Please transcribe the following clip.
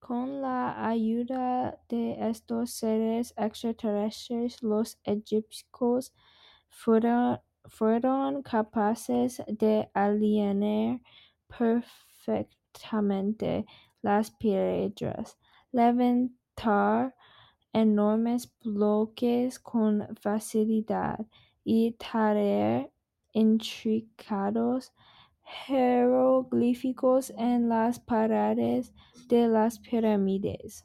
Con la ayuda de estos seres extraterrestres, los egipcios fueron capaces de alinear perfectamente las piedras, levantar enormes bloques con facilidad y tallar intricados jeroglíficos en las paredes de las pirámides.